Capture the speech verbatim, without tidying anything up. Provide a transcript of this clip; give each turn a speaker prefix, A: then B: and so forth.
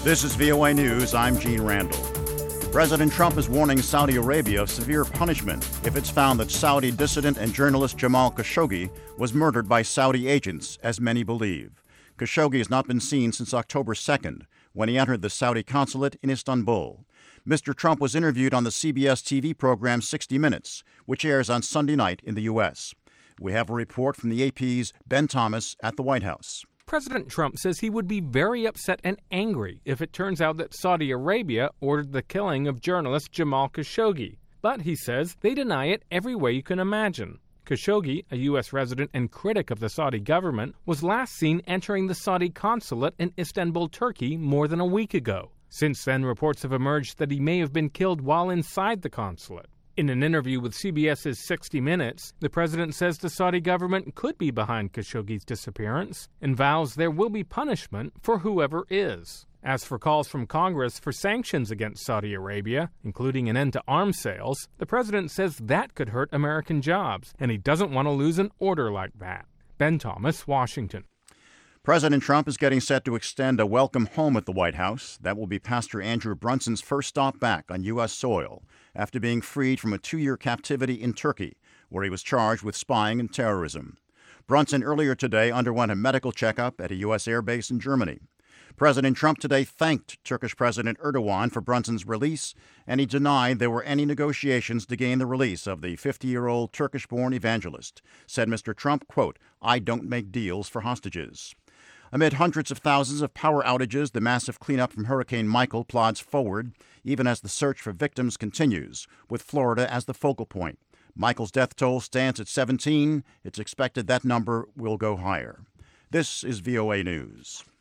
A: This is V O A News. I'm Gene Randall. President Trump is warning Saudi Arabia of severe punishment if it's found that Saudi dissident and journalist Jamal Khashoggi was murdered by Saudi agents, as many believe. Khashoggi has not been seen since October second, when he entered the Saudi consulate in Istanbul. Mister Trump was interviewed on the C B S T V program sixty minutes, which airs on Sunday night in the U S. We have a report from the A P's Ben Thomas at the White House.
B: President Trump says he would be very upset and angry if it turns out that Saudi Arabia ordered the killing of journalist Jamal Khashoggi. But he says they deny it every way you can imagine. Khashoggi, a U S resident and critic of the Saudi government, was last seen entering the Saudi consulate in Istanbul, Turkey, more than a week ago. Since then, reports have emerged that he may have been killed while inside the consulate. In an interview with C B S's sixty minutes, the president says the Saudi government could be behind Khashoggi's disappearance and vows there will be punishment for whoever is. As for calls from Congress for sanctions against Saudi Arabia, including an end to arms sales, the president says that could hurt American jobs, and he doesn't want to lose an order like that. Ben Thomas, Washington.
A: President Trump is getting set to extend a welcome home at the White House. That will be Pastor Andrew Brunson's first stop back on U S soil after being freed from a two-year captivity in Turkey, where he was charged with spying and terrorism. Brunson earlier today underwent a medical checkup at a U S airbase in Germany. President Trump today thanked Turkish President Erdogan for Brunson's release, and he denied there were any negotiations to gain the release of the fifty-year-old Turkish-born evangelist. Said Mister Trump, quote, "I don't make deals for hostages." Amid hundreds of thousands of power outages, the massive cleanup from Hurricane Michael plods forward, even as the search for victims continues, with Florida as the focal point. Michael's death toll stands at seventeen. It's expected that number will go higher. This is V O A News.